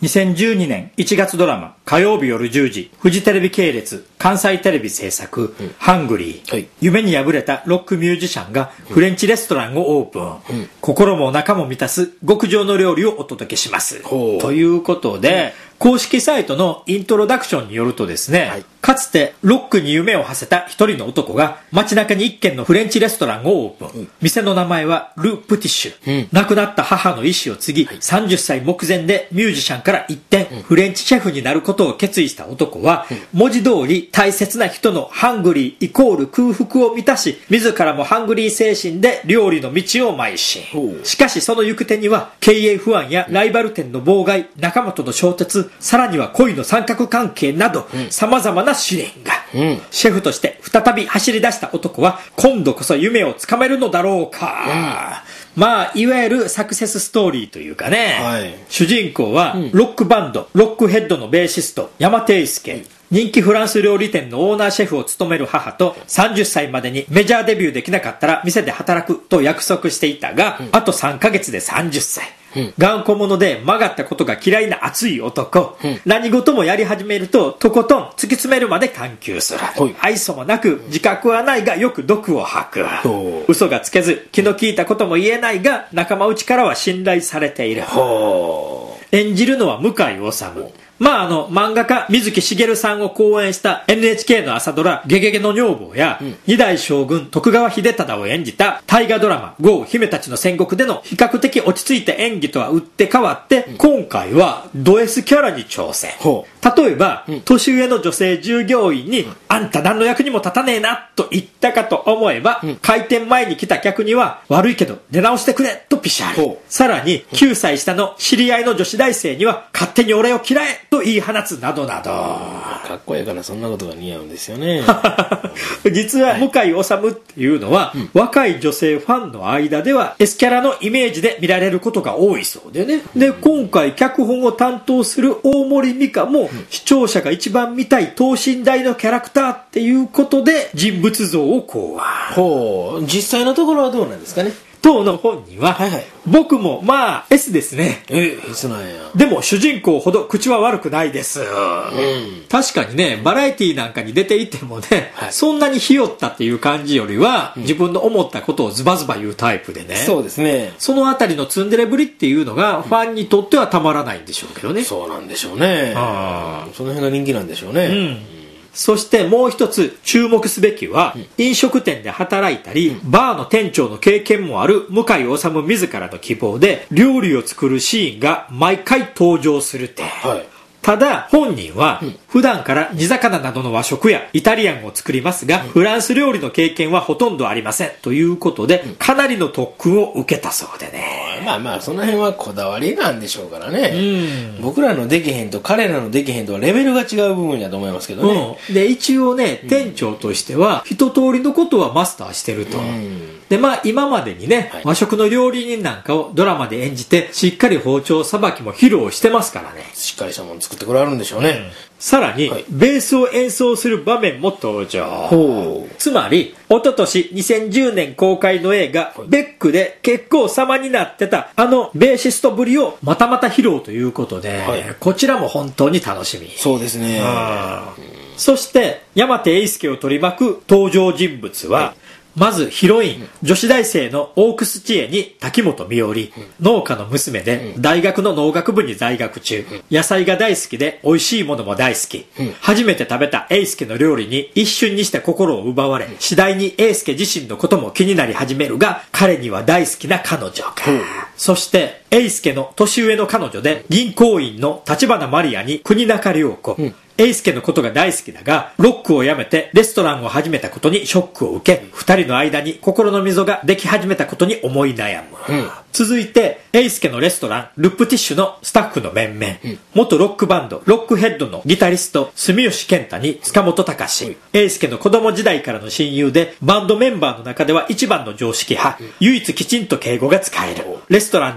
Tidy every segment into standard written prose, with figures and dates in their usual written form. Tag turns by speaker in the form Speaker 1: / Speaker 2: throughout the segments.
Speaker 1: 2012年1月ドラマ火曜日夜10時フジテレビ系列関西テレビ制作、ハングリー、夢に敗れたロックミュージシャンがフレンチレストランをオープン、心もお腹も満たす極上の料理をお届けします、ということで、公式サイトのイントロダクションによるとですね、かつてロックに夢を馳せた一人の男が街中に一軒のフレンチレストランをオープン、店の名前はル・プティッシュ、亡くなった母の意思を継ぎ、30歳目前でミュージシャンから一転、フレンチシェフになることを決意した男は、文字通り大切な人のハングリーイコール空腹を満たし、自らもハングリー精神で料理の道を邁進。しかしその行く手には経営不安やライバル店の妨害、仲間との衝突、さらには恋の三角関係など、様々な試練が、シェフとして再び走り出した男は今度こそ夢をつかめるのだろうか、まあいわゆるサクセスストーリーというかね、主人公はロックバンドロックヘッドのベーシスト山手英介、人気フランス料理店のオーナーシェフを務める母と、30歳までにメジャーデビューできなかったら店で働くと約束していたが、あと3ヶ月で30歳。頑固者で曲がったことが嫌いな熱い男、何事もやり始めるととことん突き詰めるまで探求する、愛想もなく自覚はないがよく毒を吐く、嘘がつけず気の利いたことも言えないが仲間内からは信頼されている。演じるのは向井理。漫画家水木しげるさんを講演した NHK の朝ドラゲゲゲの女房や、二代将軍徳川秀忠を演じた大河ドラマ郷姫たちの戦国での比較的落ち着いた演技とは打って変わって、今回はド S キャラに挑戦。例えば、年上の女性従業員に、あんた何の役にも立たねえなと言ったかと思えば、開店前に来た客には、悪いけど出直してくれとピシャリ。さらに9歳下の知り合いの女子大生には、勝手に俺を嫌えと言い放つなどなど。
Speaker 2: かっこいいからそんなことが似合うんですよね。
Speaker 1: 実は向井理っていうのは、若い女性ファンの間では S キャラのイメージで見られることが多いそうでね。で、今回脚本を担当する大森美香も、視聴者が一番見たい等身大のキャラクターっていうことで人物像を考案。
Speaker 2: 実際のところはどうなんですかね。
Speaker 1: 当の本人は、僕もS ですね。
Speaker 2: S なんや。
Speaker 1: でも主人公ほど口は悪くないです。確かにね、バラエティなんかに出ていてもね、そんなにひよったっていう感じよりは、自分の思ったことをズバズバ言うタイプでね。
Speaker 2: そうですね。
Speaker 1: そのあたりのツンデレぶりっていうのが、ファンにとってはたまらないんでしょうけどね。
Speaker 2: そうなんでしょうね。その辺が人気なんでしょうね。
Speaker 1: そしてもう一つ注目すべきは、飲食店で働いたり、バーの店長の経験もある向井理自らの希望で料理を作るシーンが毎回登場する点。ただ本人は普段から煮魚などの和食やイタリアンを作りますが、フランス料理の経験はほとんどありませんということで、かなりの特訓を受けたそうでね。
Speaker 2: その辺はこだわりがあるんでしょうからね。僕らのできへんと彼らのできへんとはレベルが違う部分だと思いますけどね。
Speaker 1: で一応ね、店長としては一通りのことはマスターしてると。で今までにね、和食の料理人なんかをドラマで演じて、しっかり包丁さばきも披露してますからね。
Speaker 2: しっかりしたもの作ってくれるんでしょうね。
Speaker 1: さらに、ベースを演奏する場面も登場。つまり、一昨年2010年公開の映画、ベックで結構様になってたあのベーシストぶりをまたまた披露ということで、こちらも本当に楽しみ。
Speaker 2: そうですね。
Speaker 1: そして、山手英介を取り巻く登場人物は、まずヒロイン、女子大生の大楠千恵に滝本美織、農家の娘で大学の農学部に在学中、野菜が大好きで美味しいものも大好き、初めて食べた英介の料理に一瞬にして心を奪われ、次第に英介自身のことも気になり始めるが、彼には大好きな彼女か。そして英介の年上の彼女で銀行員の橘マリアに国中涼子、英介のことが大好きだが、ロックをやめてレストランを始めたことにショックを受け、二人の間に心の溝ができ始めたことに思い悩む。続いて、英介のレストラン、ルプティッシュのスタッフの面々、元ロックバンド、ロックヘッドのギタリスト、住吉健太に塚本隆、英介の子供時代からの親友で、バンドメンバーの中では一番の常識派、唯一きちんと敬語が使える。レストランでも接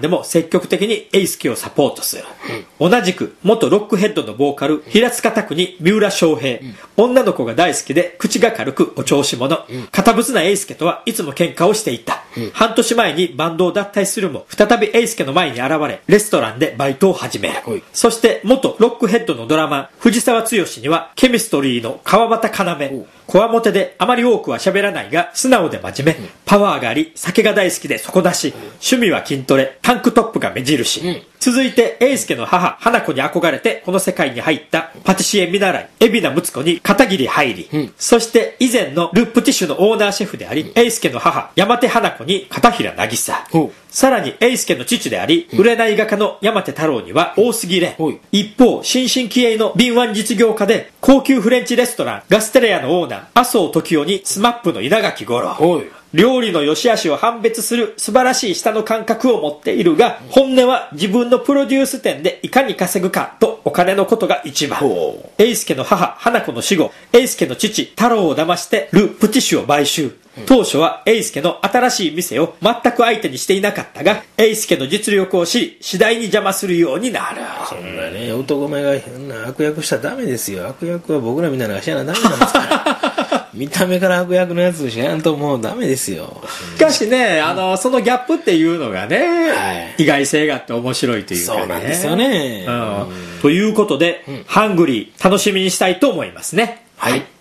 Speaker 1: 積極的にエイスケをサポートする。同じく、元ロックヘッドのボーカル、平塚拓に三浦翔平。女の子が大好きで、口が軽くお調子者。堅物なエイスケとはいつも喧嘩をしていた。半年前にバンドを脱退するも、再びエイスケの前に現れ、レストランでバイトを始める。そして、元ロックヘッドのドラマー、藤沢剛には、ケミストリーの川端要。こわもてであまり多くは喋らないが、素直で真面目。パワーがあり、酒が大好きで底出し。趣味は筋トレ、タンクトップが目印。続いて、エイスケの母、花子に憧れて、この世界に入ったパティシエ見習い、海老名睦子に片桐入り。そして、以前のルップティッシュのオーナーシェフであり、エイスケの母、山手花子に片平渚。さらに、エイスケの父であり、売れない画家の山手太郎には大杉蓮。一方、新進気鋭の敏腕実業家で、高級フレンチレストラン、ガステレアのオーナー、麻生時生にスマップの稲垣吾郎。料理の良し悪しを判別する素晴らしい舌の感覚を持っているが、本音は自分のプロデュース店でいかに稼ぐかとお金のことが一番。エイスケの母、花子の死後、エイスケの父、太郎を騙してル・プティッシュを買収。当初はエイスケの新しい店を全く相手にしていなかったが、エイスケの実力を知り、次第に邪魔するようになる。
Speaker 2: そんなね、男前が変な悪役したらダメですよ。悪役は僕らみたいなのがしやなダメなんですから。見た目から悪役のやつしやんともうダメですよ。
Speaker 1: しかしね、そのギャップっていうのがね、意外性があって面白いというかね。
Speaker 2: そうなんですよね。
Speaker 1: ということで、ハングリー楽しみにしたいと思いますね。
Speaker 2: はい。